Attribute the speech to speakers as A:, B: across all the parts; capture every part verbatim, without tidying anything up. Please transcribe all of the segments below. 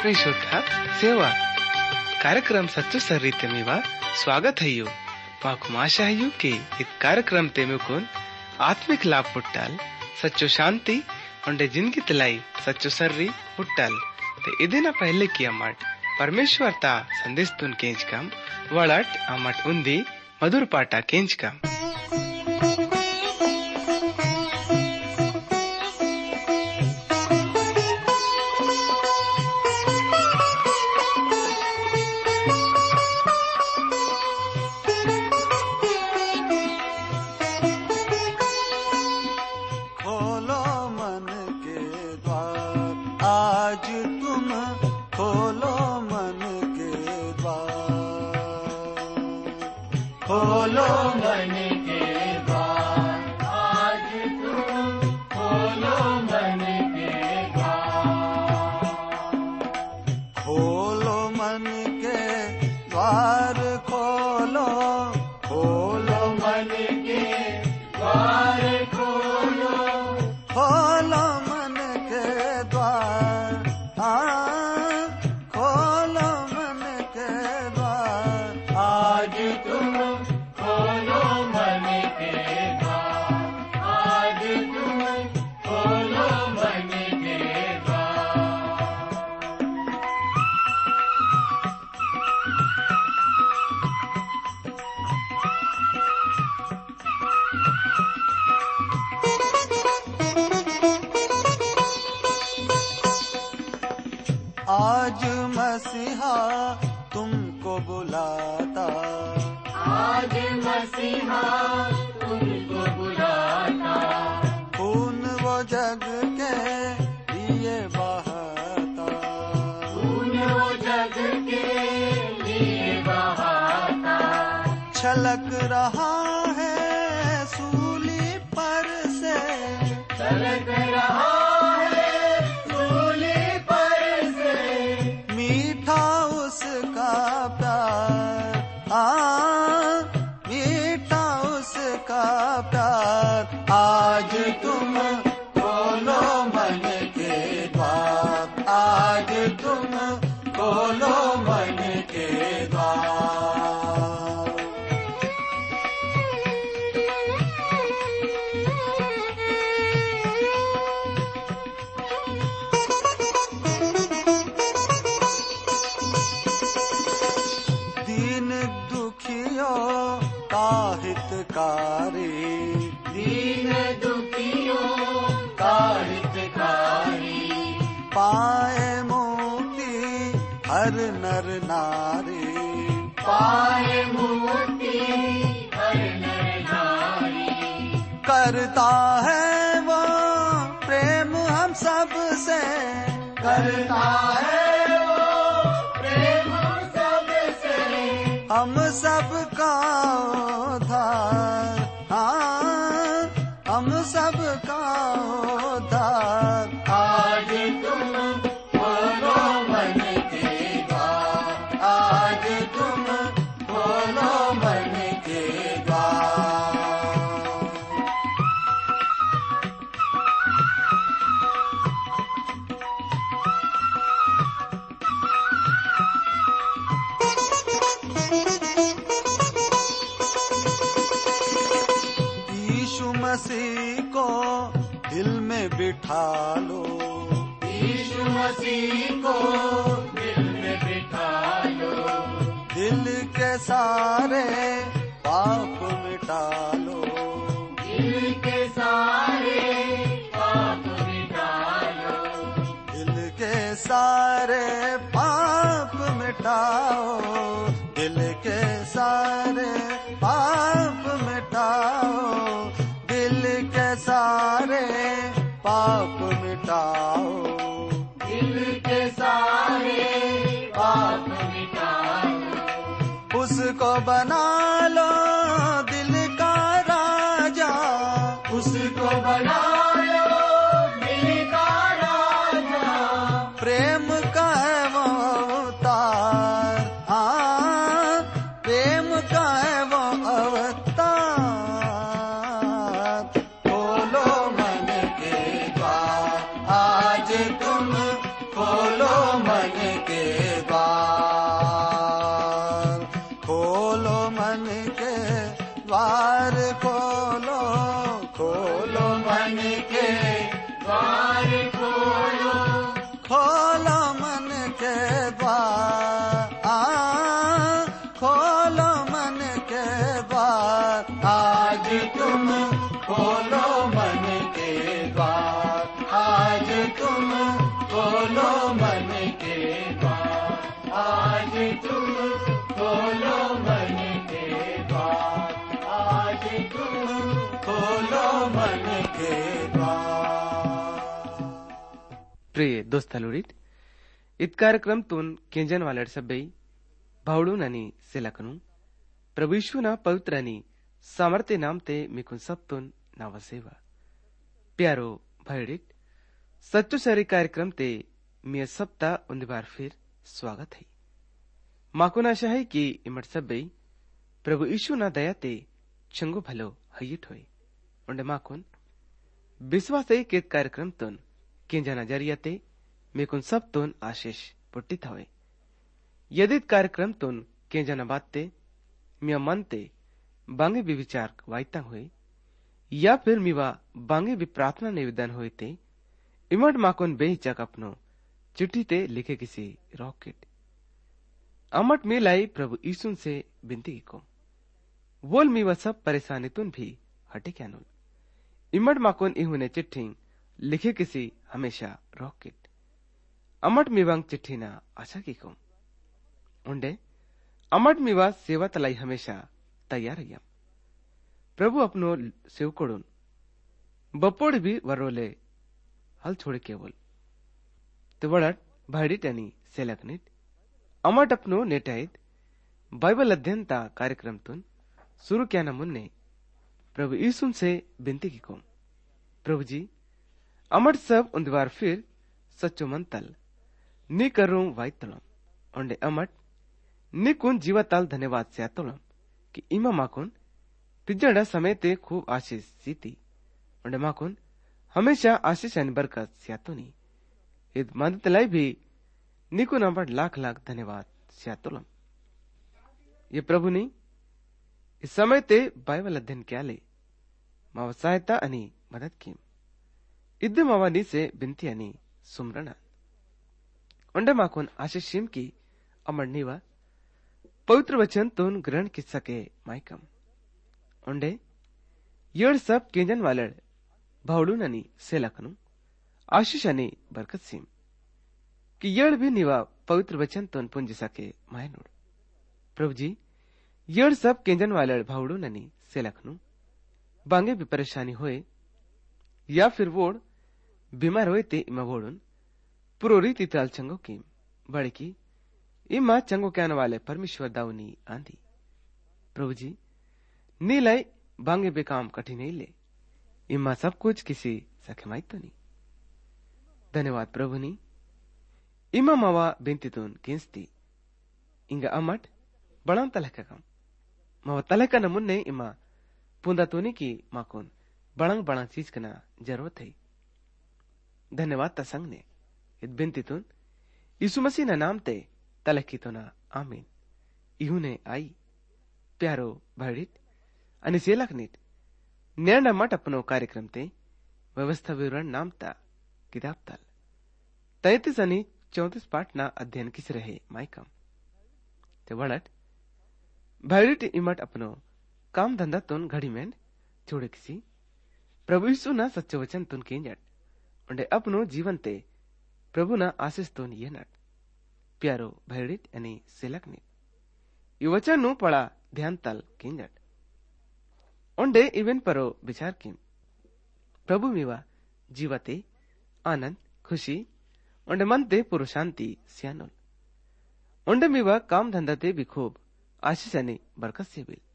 A: प्रिय श्रोता सेवा कार्यक्रम सच्चो सर्रीते मीवा स्वागत है यू माकु आशा है यू कि इस कार्यक्रम ते मुकुन आत्मिक लाभ पुट्टाल सच्चो शांति उंडे जिंदगी तलाई सच्चो सर्री पुट्टाल ते इदिना पहले की अमट परमेश्वर ता संदेश तुन केंच कम वड़ट अमट उन्दी मधुर पाटा केंच कम
B: आज मसीहा तुमको बुलाता,
C: आज मसीहा तुमको बुलाता,
B: खून वो जग के लिए बहाता,
C: खून वो जग के लिए बहाता,
B: छलक रहा है सूली पर से,
C: छलक रहा
B: आज तुम खोलो मन के द्वार, आज तुम खोलो मन के द्वार। दीन दुखियों का हितकारी,
C: दीन दुखियों का हितकारी,
B: पाए मुक्ति हर नर नारी,
C: पाए मुक्ति हर नर नारी,
B: करता है वो प्रेम हम सब से,
C: करता है वो प्रेम हम सब से,
B: हम सब का उद्धार, हाँ हम सब का उद्धार।
C: आज तुम खोलो मन के द्वार, आज तुम खोलो मन के द्वार।
B: यीशु मसीह को दिल में बिठा लो,
C: यीशु मसीह को दिल में बिठा लो,
B: दिल के सारे पाप मिटा लो,
C: दिल के सारे पाप मिटा लो,
B: दिल के सारे पाप मिटाओ, दिल के सारे पाप मिटाओ, दिल के सारे पाप मिटाओ,
C: दिल के सारे पाप मिटाओ,
B: उसको बना लो दिल का राजा,
C: उसको बना लो दिल का राजा,
B: प्रेम का है वो अवतार, हाँ प्रेम का है वो अवतार। खोलो मन के द्वार, आज तुम खोलो मन
C: तुम खोलो मन के द्वार, आज तुम
B: खोलो मन के द्वार.
A: प्रिय दोस्तालोरीत इत कार्यक्रमतून केंजन वालड सभई भावडून आणि सेलाकनू प्रभू यीशुना पवित्र आणि सामर्थ्य नाम ते मिकुन सबतून नावा सेवा प्यारो भाईडित सच्चो शहरी कार्यक्रम ते मी सप्ताह उन्दी बार फिर स्वागत है. माकुन आशा है कि इमट सभई प्रभु यीशु ना दया ते चंगो भलो हयिट होय. उंडे माकुन विश्वास है कि कार्यक्रम तुन केंजा नजरिया ते मेकुन सब तुन आशीष पुट्टित होय. यदि कार्यक्रम तुन केंजा न बात ते मिया मन ते बांगे भी विचार वायता हुए या फिर मीवा बांगे भी प्रार्थना निवेदन हुए ते इमट माकुन बेहिचक अपनो चिट्ठी ते लिखे किसी रॉकेट अमट में लाई प्रभु यीशु से विनती को वोल मीवा सब परेशानी तुन भी हटे क्या नुल इमट माकुन इहुने चिट्ठी लिखे किसी हमेशा रॉकेट अमट मीवांग चिट्ठी ना आशा की को उंडे अमट मीवा सेवा तलाई हमेशा तैयार है. प्रभु अपनो सेवकोडून बपोड भी वरोले हल छोड़े केवल ते वड़ट भाईडिट आणि सेलकनीट अमट अपनो नेटाईत बाइबल अध्ययन ता कार्यक्रम तुन शुरू क्या न मुन्ने प्रभु यीशु से विनती की को प्रभु जी अमट सब उन्दवार फिर सच्चो मंतल नी करूं वाइतलम ओंडे अमट निकुन जीवताल धन्यवाद से आतोलम कि इमा माकुन तिजड़ा समय ते खूब आशीष सीती उंडे माकुन हमेशा आशीष आणि बरकत सियातोनी id मदतलाई भी निकुन अमट लाख लाख धन्यवाद सियातोलम. ये प्रभु ने इस समय ते बाइबल अध्ययन क्या ले मावा सहायता आणि मदत की इद्दे मावा नी से बिनती आणि सुमरणा उंडे माकुन आशीष शिम की अमर नीवा पवित्र वचन तोन ग्रहण की सके माइकम उंडे येड सब केंजन वालड भावडून आणि सेलाकनु आशीष आणि बरकत सीम कि येड भी निवा पवित्र वचन तोन पुंज सके मायनोड. प्रभु जी येड सब केंजन वालड भावडून आणि सेलाकनु बांगे भी परेशानी होए या फिर वोड बीमार होए ते इमा वोडून पुरोरी तिताल चंगो की बड़े की इमा चंगो कहने वाले परमेश्वर दाऊनी आंधी. प्रभु जी नीलाई बांगे बे काम कठिन नहीं ले इमा सब कुछ किसी सखमाई तो नहीं. धन्यवाद प्रभु नी इमा मावा बिनती तुन किंस्ती इंगा अमट बड़ा तलह काम मावा तलह का नमुन्ने इमा पुंदा तोनी की माकुन बड़ा बड़ा चीज कना जरूरत है. धन्यवाद तसंग ने इत बिनती तुन यीशु मसीह ना नाम ते तलकी तो ना आमीन. इहुने आई प्यारो भाईडित आणि सेलाकनीट न्याणा मट अपनो कार्यक्रम ते व्यवस्था विवरण नाम ता किताब ताल तैतीस आणि चौतीस पाठ ना अध्ययन किस रहे माइकम ते वड़ट भाईडिट इमट अपनो काम धंधा तुन घड़ी में छोड़े किसी प्रभु यीशु ना सच्चे वचन तुन केंजट उंडे अपनो जीवन ते प्रभु ना आशीष तुन ये नट प्यारो भाईडित आणि सेलाकनीट ಈ ವಚನ ಪಳ ಧ್ಯಾನ್ ತಲ್ ಕಿಂಜಟ್ ಒಂಡೆ ಇವೆನ್ ಪರೋ ವಿಚಾರ್ किम प्रभु मीवा जीवते आनंद खुशी ओंडे मन ते पुरु शांति सियानोल ओंडे मीवा काम धंधा ते भी खूब आशीष आणि बरकत से बिल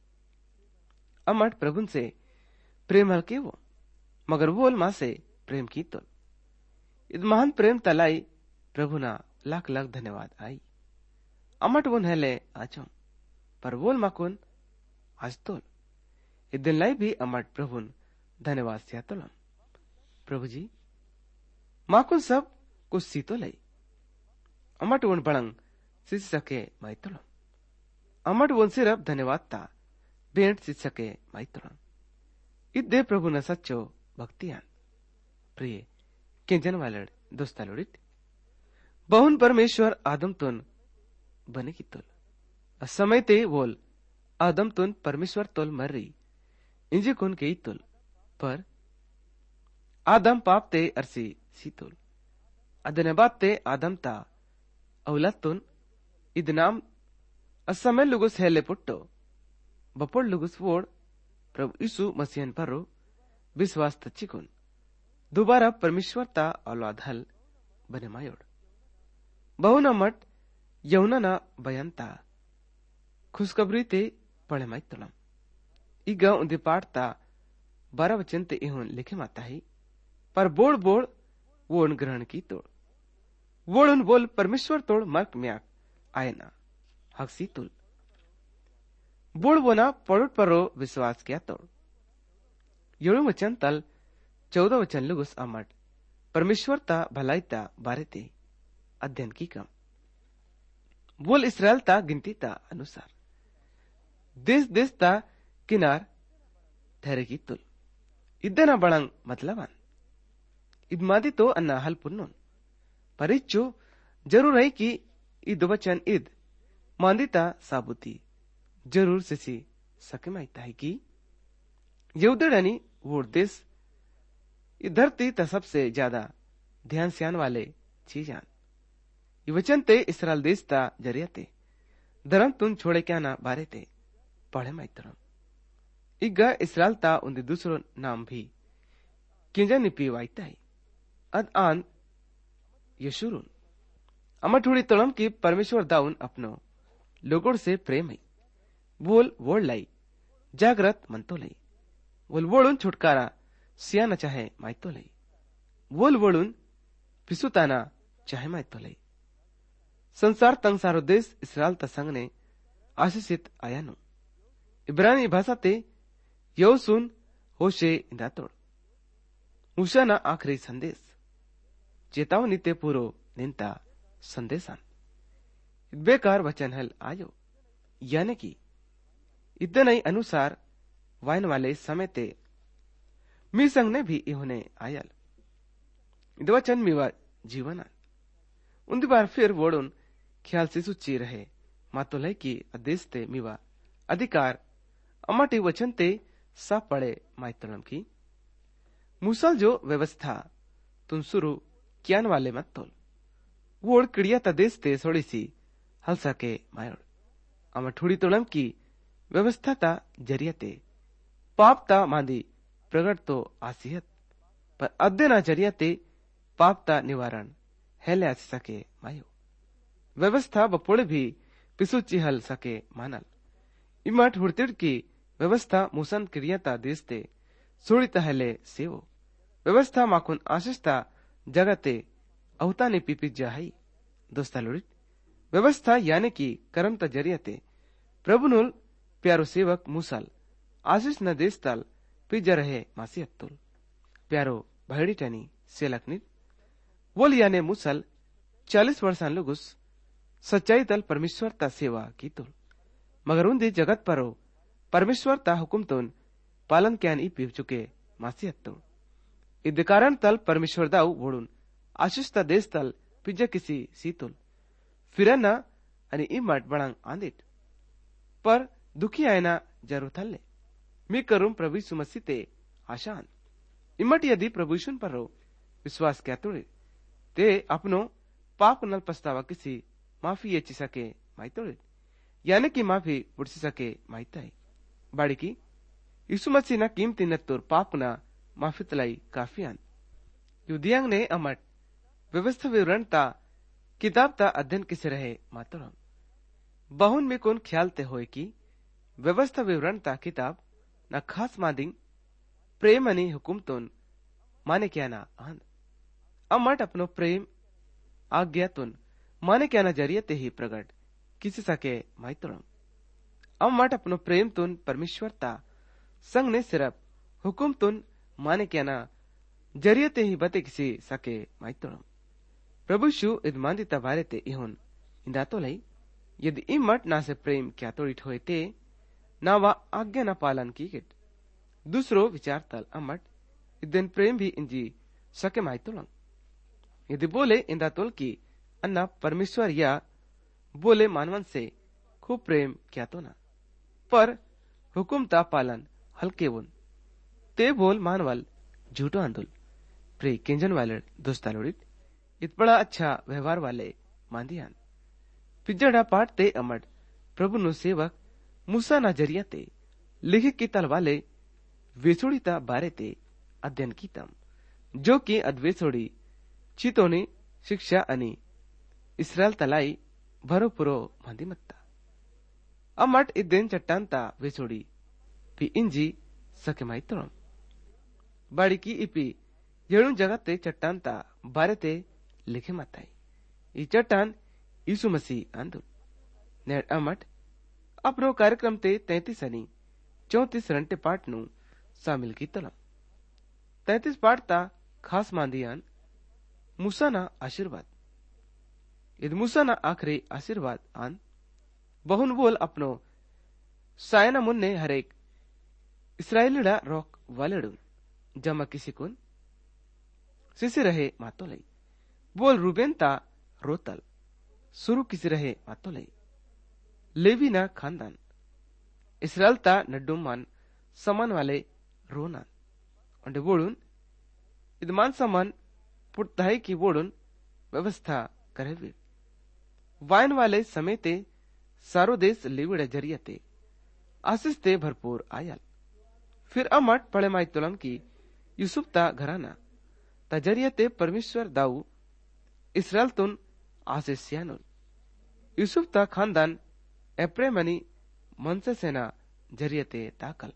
A: अमट प्रभुन से प्रेम हल के वो मगर वोल मां से प्रेम की तोल इद महान प्रेम तलाई प्रभु ना लाख लाख धन्यवाद आई अमट वो नहले आचो पर वोल माकुन आज तोल इदिन लाई भी अमट प्रभुन धन्यवाद सिया तोलम. प्रभु जी माकुन सब कुछ सीतो लाई अमट वन बड़ंग सिस सके माई तोलम अमट वन सिर्फ धन्यवाद ता भेंट सिस सके माई तोलम. इद्दे प्रभु न सच्चो भक्तियान प्रिय केंजन वालड दोस्तालोडित बहुन परमेश्वर आदम तुन बने की तोल समय ते वोल आदम तुन परमेश्वर तोल मर रही इंजे कुन के तुल पर आदम पाप ते अरसी सीतोल अदने बात ते आदम ता औलत तुन इदनाम असमय लुगुस हेले पुट्टो बपोड़ लुगुस वोड़ प्रभु यीशु मसीहन पर विश्वास तच्चिकुन दोबारा परमेश्वर ता औलाद हल बने मायोड़ बहु न मट यौना ना बयानता खुशखबरी ते पढ़े माई तलम इगा उन्दे पाठता बारह वचन ते इहोन लिखे माता ही पर बोड़ बोड़ वोन ग्रहण की तोड़ वोड़न बोल परमेश्वर तोड़ मर्क म्याक आयना हक्सी तुल बोड़ बोना पड़ोट परो विश्वास किया तोड़ योड़ो वचन तल चौदह वचन लुगुस अमट परमेश्वर ता भलाई ता बारे ते अध्ययन की कम बोल इसराइल ता गिनती ता अनुसार देश देश ता किनार ठहरे की तुल इदना बड़ंग मतलबान इदमादी तो अन्ना हल पुन्नोन परिच्चो जरूर है कि इद वचन इद मांदिता साबुती जरूर सिसी सके माइता है कि यहूदड़नी वो देश इस धरती ता सबसे ज्यादा ध्यान सियान वाले चीजान ये वचन ते इसराइल देश ता जरिया ते धर्म तुन छोड़े क्या ना बारे ते पढ़े माइतरम इग्गा इसराइल ता उन्दे दूसरो नाम भी किंजा निपी वाइता है अद आन यशुरुन अमर थोड़ी तड़म की परमेश्वर दाउन अपनो लोगों से प्रेम है बोल वोड़ लाई जागृत मनतो लाई बोल वोड़ुन छुटकारा सिया न चाहे माइतो लाई बोल वोड़ुन पिसुताना चाहे माइतो लाई संसार तंग सारो देश इसराइल तसंग ने आशीषित आया नो इब्रानी भाषा ते यौसुन होशे इंदातोड़ मूसा ना आखिरी संदेश चेतावनी ते पूरो निंता संदेशान बेकार वचन हल आयो यानी कि इतने ही अनुसार वायन वाले समय ते मी संग ने भी इन्होंने आयल वचन मीवा जीवना उन बार फिर वोड़ुन ख्याल से सुची रहे मातोलय की आदेश ते मीवा अधिकार अमाटी वचन ते सा पड़े माइतरम की मूसल जो व्यवस्था तुम शुरू क्यान वाले मत तोल वोड़ किड़िया तदेश ते थोड़ी सी हल सके मायोड़ अमर थोड़ी तोड़म की व्यवस्था ता जरिया ते पाप ता मांदी प्रगट तो आसियत पर अध्ययना जरिया ते पाप ता निवारण हेले आ सके मायो व्यवस्था बपोड़े भी पिसुची हल सके मानल इमट हुड़तिड़ की व्यवस्था मुसन क्रिया ता देश ते सोड़ी तहले सेवो व्यवस्था माकुन आशिष्टा जगते अवता ने पीपी जाहाई दोस्ता लुड़ित व्यवस्था यानी कि कर्म ता जरिया ते प्रभुनुल प्यारो सेवक मूसल आशीष न देश तल पिजा रहे मासी अत्तुल प्यारो भैडी टनी सेलकनित वोल याने मूसल चालीस वर्षान लुगुस सच्चाई तल परमेश्वर ता सेवा की तुल मगर उन्दी जगत परो परमेश्वर ता हुकुम तुन पालन क्यान ई पीव चुके मासी अत्तुल इद कारण तल परमेश्वर दाऊ वोड़ुन आशीष ता देश तल पिजा किसी सीतुल फिरना अनि इमट बड़ंग आंदिट पर दुखी आयना जरूर थल्ले मी करूं प्रभु यीशु मसीह ते आशान इमट यदि प्रभु यीशु पर रो विश्वास क्या तोड़े ते अपनो पाप नल पछतावा किसी माफी ये ची सके माई तोड़े यानी कि माफी बुढ़सी सके माईता है बाड़ी की यीशु मसीह ना कीमती न तोर पाप ना माफी तलाई काफियान युदियांग ने अमट व्यवस्था विवरण ता किताब ता अध्ययन किसे रहे मातरम बहुन में कौन ख्याल ते होए की व्यवस्था विवरण ता किताब न खास मादिंग प्रेम अनि हुकुम तुन माने क्या ना आन अमट अपनो प्रेम आज्ञा तुन माने क्या ना जरिए ते ही प्रगट किसी सके माइतरम अमट अपनो प्रेम तुन परमेश्वर ता संग ने सिर्फ हुकुम तुन माने क्या ना जरिए ते ही बते किसी सके माइतरम प्रभु शु इदमांदी तबारे ते इहुन इंदा तो लई यदि इमट ना से प्रेम क्या तोड़ित होए ते ना वा आज्ञा ना पालन की किट दूसरो विचार तल अमट इदन प्रेम भी इंजी सके माई तोलंग यदि बोले इंदा तोल की अन्ना परमेश्वर या बोले मानवन से खूब प्रेम क्या तो ना पर हुकुम ता पालन हल्के वन ते बोल मानवल झूठो आंदोल प्रे किंजन वाले दोस्ता लोड़ित इत बड़ा अच्छा व्यवहार वाले मांदियान पिजड़ा पाठ ते अमट प्रभु नो सेवक मूसा ना जरिया ते लिखे की तल वाले वेसोड़ीता बारे ते अध्ययन कीतम जो कि अद्वेसोड़ी चीतोनी शिक्षा अनि इस्राएल तलाई भरो पुरो मंदिमत्ता अमट इदेन चट्टानता वेसोड़ी पी इंजी सके माइतोम बाड़ी की इपी येळू जगते चट्टानता बारे ते लिखे मताई ई चट्टान यीशु मसीह अंदु नेट अमट अपनो कार्यक्रम ते तैतीस अनि चौतीस रंटे पाठ नु शामिल की तलम तैतीस पाठ ता खास मांदियान मूसा ना आशीर्वाद इद मूसा ना आखिरी आशीर्वाद आन बहुन बोल अपनो सायना मुन्ने हरेक इस्राएलिडा रोक वालेडुन जमा किसी कुन सिसी रहे मातो लई बोल रूबेन ता रोतल शुरू किसी रहे मातो लई लेवी ना खानदान इस्राएल ता नड्डुमान समान वाले रोना अंडे बोडून इद मान समान पुटताई की बोडून व्यवस्था करे वायन वाले समेते सारो देश लेविडा जरियाते आशीष ते भरपूर आयल फिर अमट पड़े माई तुलम की यूसुफ ता घराना ता जरियाते परमेश्वर दाऊ इस्राएल तुन आशीष सियानुल यूसुफ ता खानदान एप्रेमनी मनसे सेना जरियाते ताकल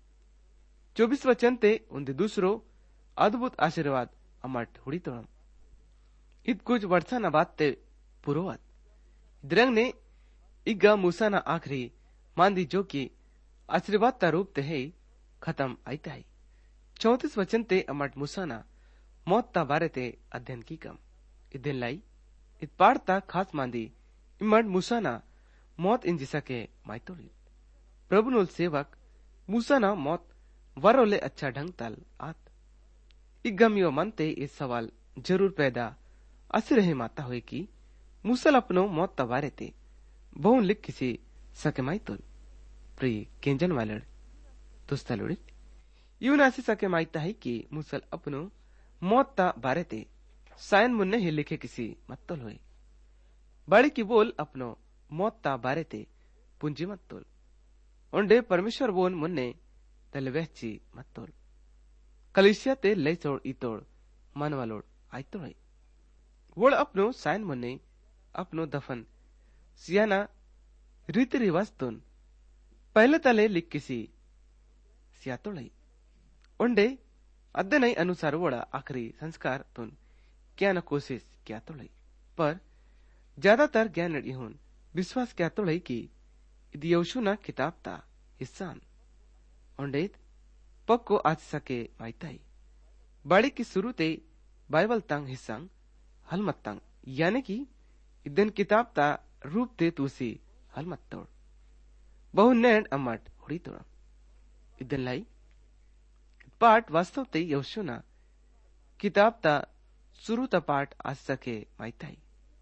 A: चौबीस वचन ते उनदे दूसरो अद्भुत आशीर्वाद अमट हुड़ी तोड़म इत कुछ वर्षा न बात ते पुरोवत द्रंग ने इग्गा मूसा ना आखिरी मांदी जो की आशीर्वाद ता रूप ते है खत्म आईता है चौतीस वचन ते अमट मूसा ना मौत ता बारे ते अध्ययन की कम इदिन लाई इत पाठ ता खास मांदी इमट मूसा ना मौत इन जिसा के माइतोली प्रभु नोल सेवक मूसा ना मौत वरोले अच्छा ढंग तल आत इगमियो मनते इस सवाल जरूर पैदा असि रहे माता हुए कि मूसल अपनो मौत तवारे ते बहुन लिख किसी सके माइतोल प्रिय केंजन वालड़ तुस्तलुड़ी यून आसी सके माइता है कि मूसल अपनो मौत ता बारे ते सायन मुन्ने ही लिखे किसी मत्तोल हुए बड़ी की बोल अपनो मौत ता बारे ते पुंजी मत्तोल उंडे परमेश्वर बोन मुन्ने तलवेची मत्तोल कलिसिया ते ले चोड़ इतोड़ मनवालोड़ आयतोड़ है वोड़ अपनो सायन मुन्ने अपनो दफन सियाना रीति रिवाज तुन पहले तले लिख किसी सियातोड़ है उंडे अद्दे नहीं अनुसार वोड़ा आखिरी संस्कार तुन क्या न कोशिश क्या तो है पर ज्यादातर ज्ञान इहुन विश्वास क्या तो है कि इदी यहोशुना किताब ता हिस्सान उंडेत पक्को आज सके माइताई बड़ी की शुरू ते बाइबल तंग हिस्संग हलमत तंग यानी कि इदन किताब ता रूप ते तुसी हलमत तोड़ बहु नैंड अमट हुड़ी तोड़ा इदन लाई पाठ वास्तव ते यहोशुना किताब ता शुरू ता पाठ आज सके माइताई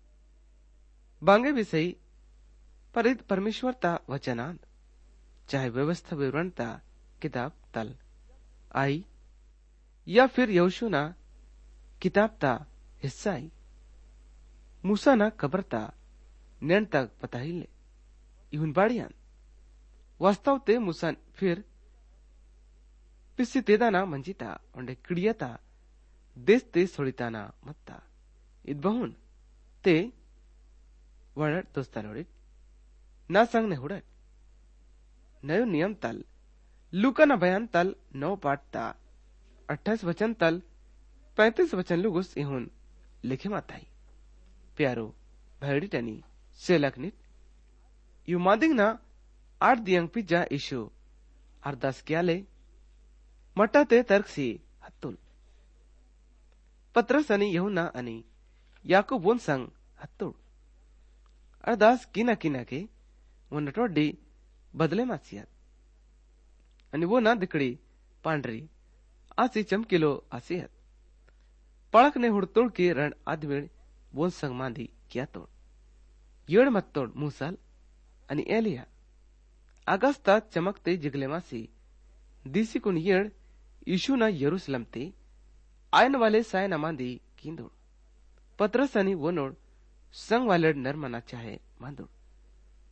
A: बांगे भी सही पर इत परमेश्वर ता वचनांत चाहे व्यवस्था विवरण ता किताब तल आई या फिर यहोशुना किताब ता हिस्सा आई मूसा ना कबर ता नैन तक पता ही ले इहुन बाड़ियान वास्तव ते मूसा फिर पिस्सी तेदा ना मंजिता उंडे किड़िया ता देश ते सोड़िता ना मत्ता इत बहुन ते वड़ दोस्ता लोड़ित ना संग ने हुड़त नयो नियम तल लूका ना बयान तल नौ पाठ ता अट्ठाईस वचन तल पैंतीस वचन लुगुस इहुन लिखे माताई प्यारो भैडी टनी सेलकनित यू मादिंग ना आठ दियंग पिज्जा इशु अरदास क्या ले मटा ते तर्कसी हत्तुल पत्रस अनि यहुना अनि याकूब वन संग हत्तुल अरदास किना किना के वो नटोडी बदले मासियात आणि वो ना दिकड़ी पांढरी आसी चमकिलो आसियत पळक ने हुडतोड़ के रण आदवेळ बोन संग मांदी क्या तोड़ येड़ मत तोड़ मूसल आणि एलिया अगस्ता चमकते जिगले मासी दिसी कुन येड़ यीशु ना यरूशलेम ते आयन वाले साय न मांदी कींदोड़ पत्रस आणि वनोड़ संग वालेड नरमना चाहे मांदोड़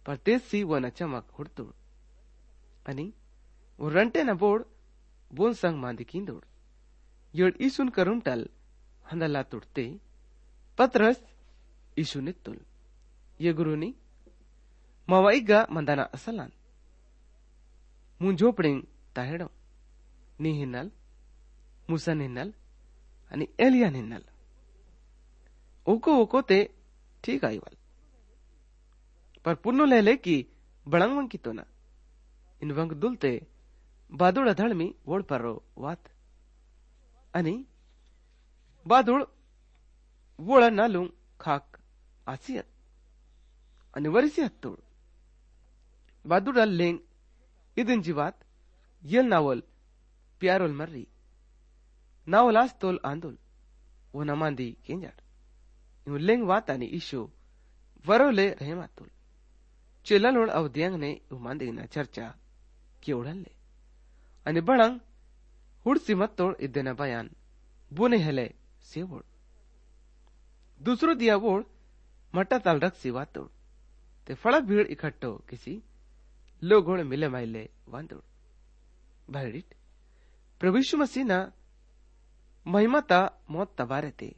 A: पर तेजसी व न चमक हुडतोड आणि वो रंटे न बोड बोन संग मांदी कींदोड येड ईसुन करुमटल हंदला तुडते पत्रस ईसु नित्तुल ये गुरुनी मवाईगा मंदाना असलान मुंजोपडिंग ताहेडो नी हिन्नल मुसन हिन्नल आणि एलियन हिन्नल ओको ओको ते ठीक आईवाल पर पुन्नो लेले की बड़ंगवंग की तो ना इन वंग दुलते बादुड़ धड़मी वोड़ परो वात आणि बादुड़ वोड़ा नालुंग खाक आसियत आणि वरिसी हत्तोड बादुड़ा लेंग इदिन जीवात यल नावल प्यारोल मर्री नावल आस्तोल आंदोल वो नमांदी केंजाड इन लेंग वात आणि ईशो वरोले रहमातुल चिल्लालोड अवधियांग ने उमांदिना चर्चा केवड़ले आणि बड़ंग हुडसी मत्तोड इद्देना बयान बुने हेले सेवोड दूसरो दिया वोड मट्टा ताल रक्सी वातोड ते फड़ा भीड़ इकट्ठो किसी लोगोड़ मिले माइले वांदोड भाईडिट प्रभु यीशु मसीह ना महिमाता मौत तबारे ते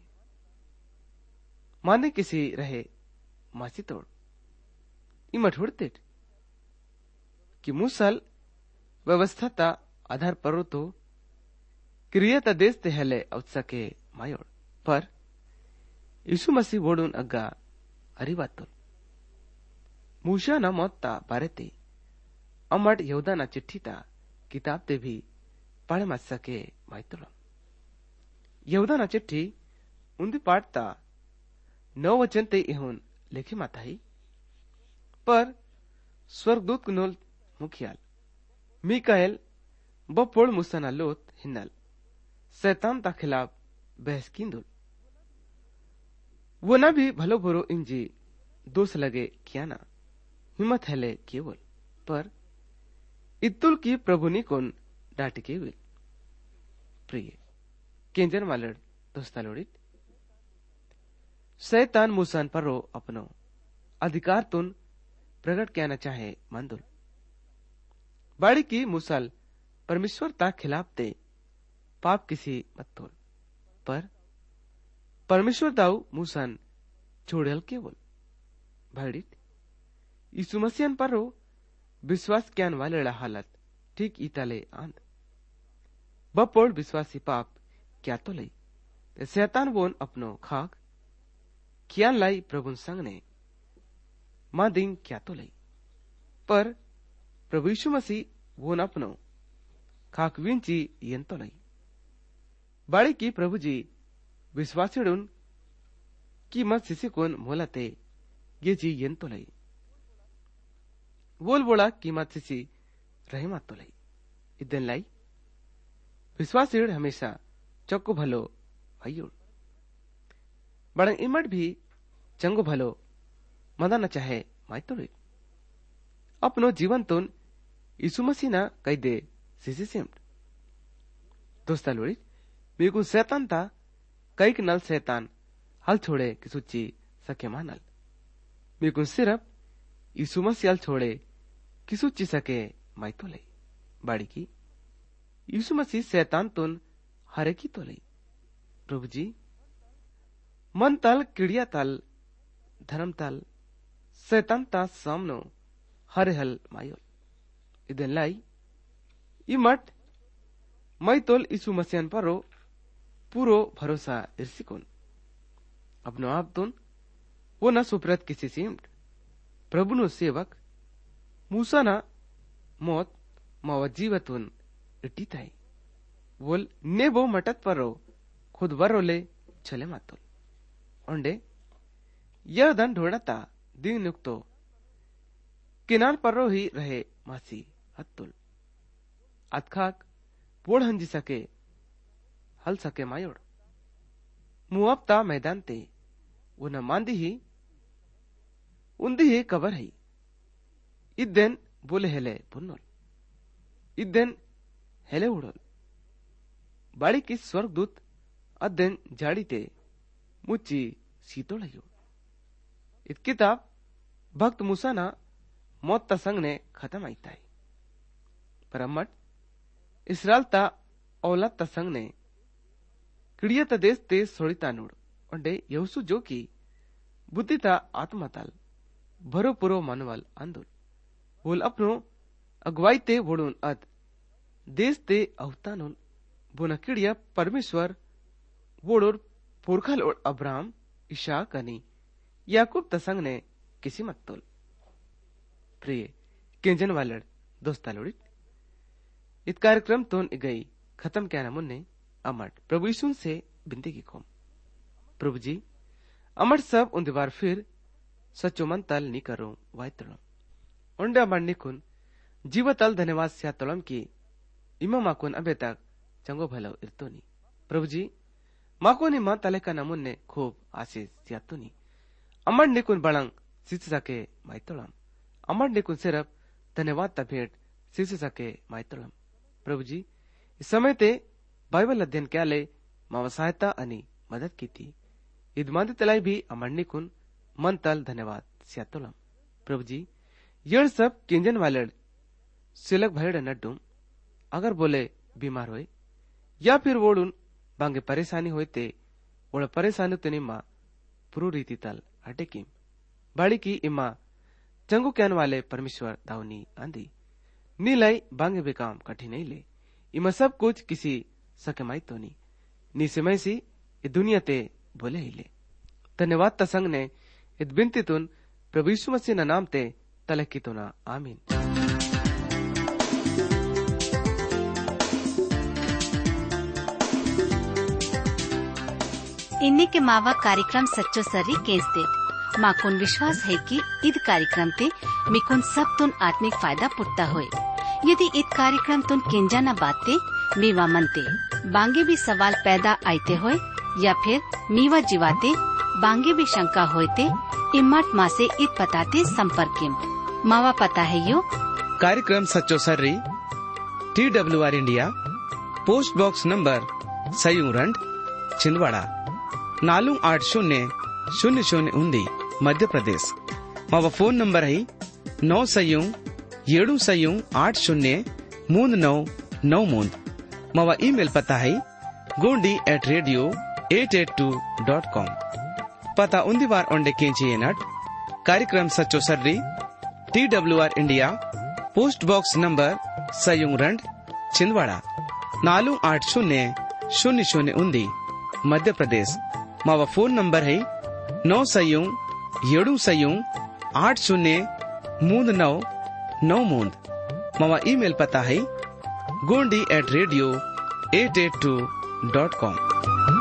A: माने किसी रहे मासी तोड़ इमट हुड़तेट कि मुसल व्यवस्थाता आधार परो तो क्रियता देश ते हेले औत्सके मायोड़ पर यीशु मसीह वोडून अग्गा अरिवातोल मूशा ना मौत्ता बारेते अमट यहूदा ना चिट्ठीता किताब ते भी पढ़ मत सके माइतोलम यहूदा ना चिट्ठी उन्दी पाठता नौ वचन ते इहुन लिखी माताही पर स्वर्गदूत कुनोल मुखियाल मिकाएल बपोड़ मुसना लोत हिन्नल शैतान ता खिलाफ बहस कींदुल वो ना भी भलो बुरो इंजी दोष लगे क्या ना हिम्मत हेले केवल पर इत्तुल की प्रभुनी कोन डाटिके हुई प्रिय केंजर मालड़ दोस्ता लोड़ित शैतान मुसान परो अपनो अधिकार तुन प्रकट कहना चाहे मंदुल बाड़ी की मुसल परमेश्वर ता खिलाफ ते पाप किसी मत्तोल पर परमेश्वर दाऊ मुसन छोड़ल केवल भाड़ित यीशु मसीहन परो विश्वास ज्ञान वाले हालत ठीक इताले आंद बपोड़ विश्वासी पाप क्या तो लई ते शैतान वोन अपनो खाक क्या लाई प्रभु संग ने मां दिन क्या तो लई पर प्रभु यीशु मसीह वोन अपनो खाक विंची यन तो लई बाड़ी की प्रभु जी विश्वासीडुन की मत सिसी कोन मोलाते ये जी यन तो लई बोल बोला कीमत सिसी रहमत तो लई इदन लाई विश्वासीड हमेशा चक्को भलो अयुड़ बड़ंग इमट भी चंगो भलो मदा न चाहे माइतोड़ अपनो जीवन तुन यीशु मसीह ना कई दे सिसी सेम्ट दोस्ता लोड़ी मेरे शैतान था कई के नल शैतान हल छोड़े कि सुची सके मानल मेरे सिर्फ यीशु मसीह हल छोड़े कि सुची सके माइतो लई बाड़ी की यीशु मसीह शैतान तुन हरे की तो लई प्रभु जी मन तल किड़िया तल धर्म तल शैतान ता सामनो हरे हल मायोल इदन लाई इमट मई तोल यीशु मसीहन परो पूरो भरोसा इर्सिकोन अपनो आप तुन वो न सुप्रत किसी सीम्ट प्रभु नो सेवक मूसा ना मौत मावा जीवतुन इट्टी थाई वोल ने वो मटत परो खुद वरोले चले मातोल ओंडे यह धन ढोड़ता दिन नुक्तो किनार परो ही रहे मासी हत्तुल अतखाक पोड़ हंजी सके हल सके मायोड़ मुआबता मैदान ते वो न मांदी ही उन्दी ही कबर है इद्देन बोले हेले पुन्नोल इद्देन हेले उड़ोल बाड़ी की स्वर्गदूत अद्देन जाड़ी ते मुच्ची सीतोड़ हयो इत किताब भक्त मूसा ना मौत ता संग ने खत्म आईता है पर अम्मट इसराल ता औलाद ता संग ने किड़िया ता देश ते सोड़ीता नूड़ और यवसु जो की बुद्धि ता आत्मा ताल भरो पुरो मनवल अंदुल बोल अपनो अगवाई ते वोडून अद देश ते अवतानुन बुना किड़िया परमेश्वर वोडोर पुरखल और अब्राहम इशाक अनि याकूब तसंग ने किसी मत तोल प्रिय केंजन वालड़ दोस्ता लोड़ी इत कार्यक्रम तोन गई खत्म क्या ना मुन्ने अमट प्रभु यीशु से बिनती की कोम प्रभु जी अमट सब उन दीवार फिर सच्चो मन तल नी करो वाय तलम उंडे अमट निकुन जीवतल धन्यवाद स्या तलम की इमा माकुन अबे तक चंगो भलो इरतोनी प्रभु जी माकोनी मां तले का नमुन्ने खूब आशीष सियातुनी अमर निकुन बड़ंग सिच सके माइतोलम अमर निकुन सिर्फ धन्यवाद ता भेंट सिच सके माइतोलम प्रभु जी इस समय ते बाइबल अध्ययन क्या ले मां सहायता अनि मदद की थी इदमादी तलाई भी अमर निकुन मन तल धन्यवाद सियातोलम प्रभु जी यह सब केंजन वाले सिलक भयड नड्डूम अगर बोले बीमार होए या फिर वोडून बांगे परेशानी होते वोड़ परेशानी तो निम्मा पुरु रीति तल अटेकिम बाड़ी की इम्मा चंगु कैन वाले परमेश्वर दावनी आंधी नीलाई बांगे बेकाम कठिन नहीं ले इमा सब कुछ किसी सकमाई तो नहीं नी समय सी ये दुनिया ते बोले ही ले धन्यवाद तसंग ने इत बिनती तुन प्रभु यीशु मसीह ना नाम ते तलक की तो ना आमीन।
D: इन्हीं के मावा कार्यक्रम सच्चो सर्री केंसते माकुन विश्वास है कि ईद कार्यक्रम ते मिकुन सब तुन आत्मिक फायदा पुटता होए यदि ईद कार्यक्रम तुन केंजा न बाते मीवा मनते बांगे भी सवाल पैदा आते होए या फिर मीवा जीवाते बांगे भी शंका होते इम्मत माँ से ईद पताते संपर्क मावा पता है यो
A: कार्यक्रम सच्चो सर्री T W R India post box number सयूरंड छिंदवाड़ा नालू आठ शून्य शून्य शून्य उन्दी मध्य प्रदेश मावा फोन नंबर है नौ सयू येडू सयू आठ शून्य मूंद नौ नौ मूंद मावा ईमेल पता है Gondi at radio eight eight two dot com पता उन्दी बार ओंडे केंची नट कार्यक्रम सच्चो सर्री T W R India post box number सयूरंड छिंदवाड़ा नालू आठ शून्य शून्य शून्य उन्दी मध्य प्रदेश मावा फोन नंबर है नौ सयू येडू सयू आठ शून्य मूंद नौ नौ मूंद मावा ईमेल पता है Gondi at radio eight eight two dot com.